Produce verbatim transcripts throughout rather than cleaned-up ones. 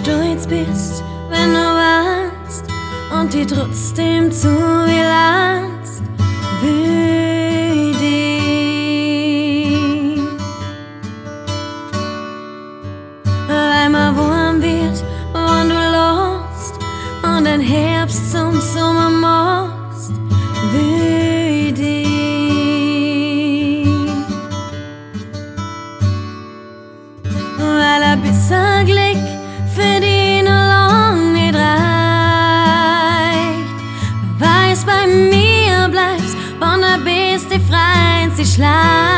stolz bist, wenn du warst und dir trotzdem zu viel hast, will dich. Weil man warm wird, wenn du lost und den Herbst zum Sommer machst, will dich. Weil ein bisschen Glück für die noch lang nicht reicht, weil's bei mir bleibst, wenn der beste Freund sich schleicht.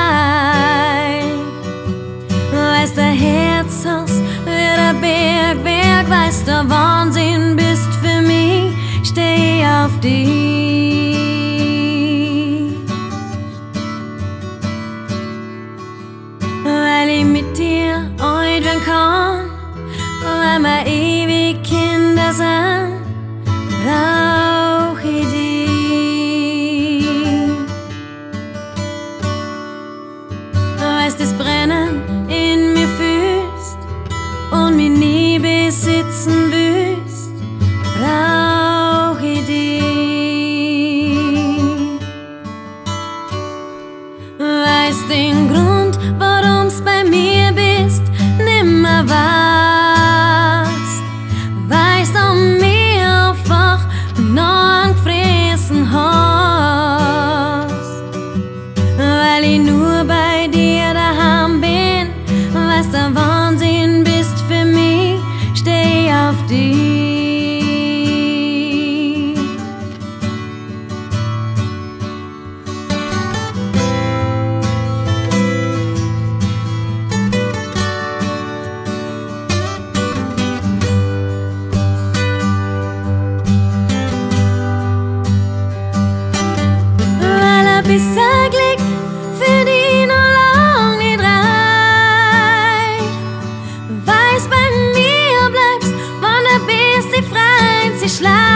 Weil's der Herz hast wie der Bergwerk, weil's der Wahnsinn bist für mich, steh auf dich. Weil ich mit dir alt werden kann, weil wir ewig Kinder sind, brauch ich dich. Weil's das Brennen in mir fühlst und mich nie besitzen willst, brauch ich dich. Weil's den Grund, warum's bei mir bist, nimmer weißt, weil's an mir einfach noch angefressen hast. Weil ich nur bei dir daheim bin, weil's der Wahnsinn bist für mich, steh auf dich. Bisschen Glück für die noch lang nicht reicht, weil's bei mir bleibst, wenn der beste Freund sich schleicht.